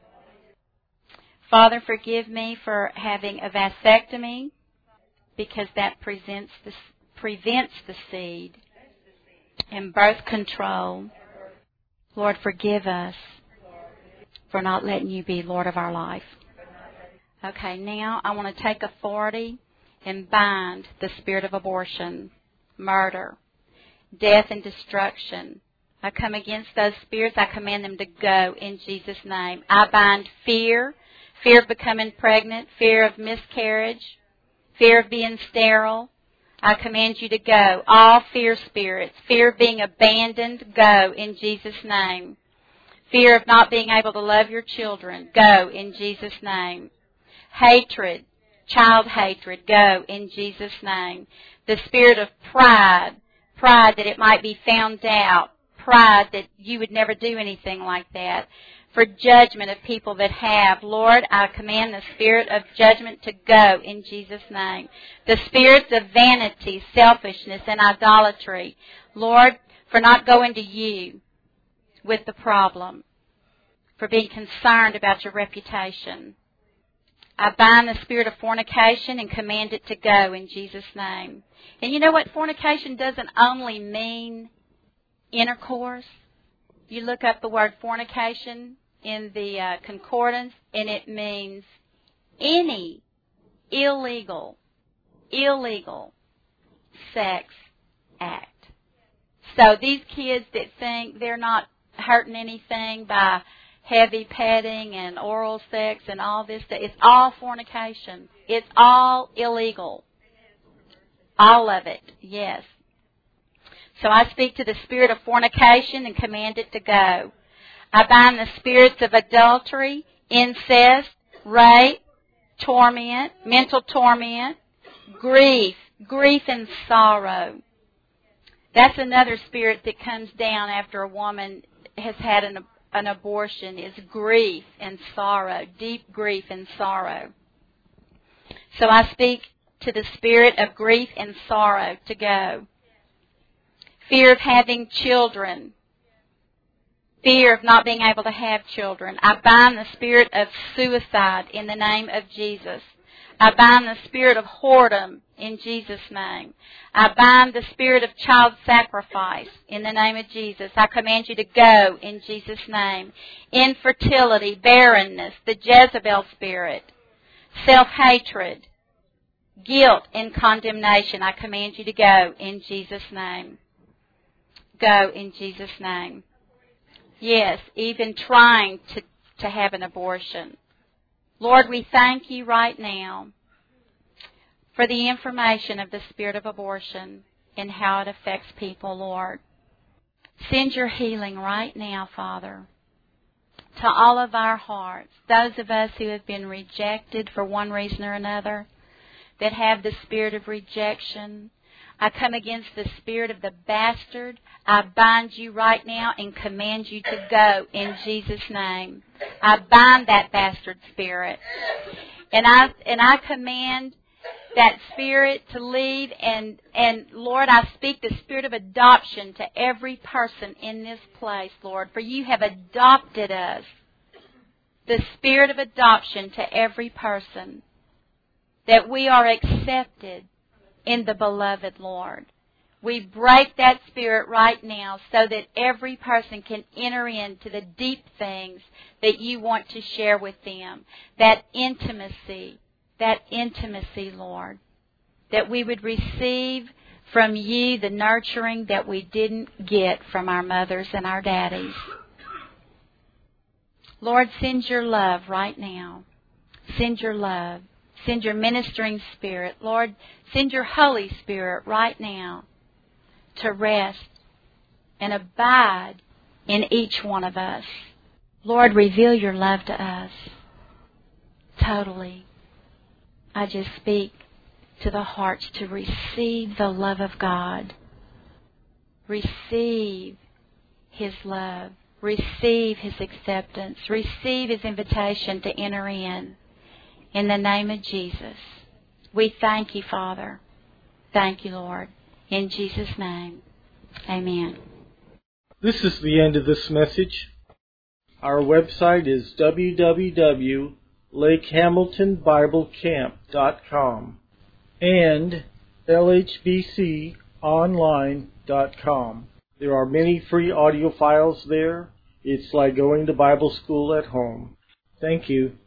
Father, forgive me for having a vasectomy, because that presents the, prevents the seed, and birth control. Lord, forgive us for not letting you be Lord of our life. Okay, now I want to take authority and bind the spirit of abortion, murder, death, and destruction. I come against those spirits. I command them to go in Jesus' name. I bind fear, fear of becoming pregnant, fear of miscarriage, fear of being sterile. I command you to go. All fear spirits, fear of being abandoned, go in Jesus' name. Fear of not being able to love your children, go in Jesus' name. Hatred, child hatred, go in Jesus' name. The spirit of pride, pride that it might be found out, pride that you would never do anything like that. For judgment of people that have. Lord, I command the spirit of judgment to go in Jesus' name. The spirits of vanity, selfishness, and idolatry. Lord, for not going to you with the problem. For being concerned about your reputation. I bind the spirit of fornication and command it to go in Jesus' name. And you know what? Fornication doesn't only mean intercourse. You look up the word fornication in the uh, concordance, and it means any illegal, illegal sex act. So these kids that think they're not hurting anything by heavy petting and oral sex and all this stuff, it's all fornication. It's all illegal. All of it, yes. So I speak to the spirit of fornication and command it to go. I bind the spirits of adultery, incest, rape, torment, mental torment, grief, grief and sorrow. That's another spirit that comes down after a woman has had an, an abortion, is grief and sorrow, deep grief and sorrow. So I speak to the spirit of grief and sorrow to go. Fear of having children. Fear of not being able to have children. I bind the spirit of suicide in the name of Jesus. I bind the spirit of whoredom in Jesus' name. I bind the spirit of child sacrifice in the name of Jesus. I command you to go in Jesus' name. Infertility, barrenness, the Jezebel spirit, self-hatred, guilt and condemnation. I command you to go in Jesus' name. go in Jesus' name. Yes, even trying to, to have an abortion. Lord, we thank you right now for the information of the spirit of abortion and how it affects people, Lord. Send your healing right now, Father, to all of our hearts, those of us who have been rejected for one reason or another, that have the spirit of rejection. I come against the spirit of the bastard. I bind you right now and command you to go in Jesus' name. I bind that bastard spirit. And I and I command that spirit to leave, and, and Lord, I speak the spirit of adoption to every person in this place, Lord, for you have adopted us. The spirit of adoption to every person, that we are accepted in the beloved, Lord. We break that spirit right now so that every person can enter into the deep things that you want to share with them. That intimacy, that intimacy, Lord. That we would receive from you the nurturing that we didn't get from our mothers and our daddies. Lord, send your love right now. Send your love. Send your ministering spirit. Lord, send your Holy Spirit right now to rest and abide in each one of us. Lord, reveal your love to us totally. I just speak to the hearts to receive the love of God. Receive His love. Receive His acceptance. Receive His invitation to enter in. In the name of Jesus, we thank you, Father. Thank you, Lord. In Jesus' name, amen. This is the end of this message. Our website is w w w dot lake hamilton bible camp dot com and l h b c online dot com. There are many free audio files there. It's like going to Bible school at home. Thank you.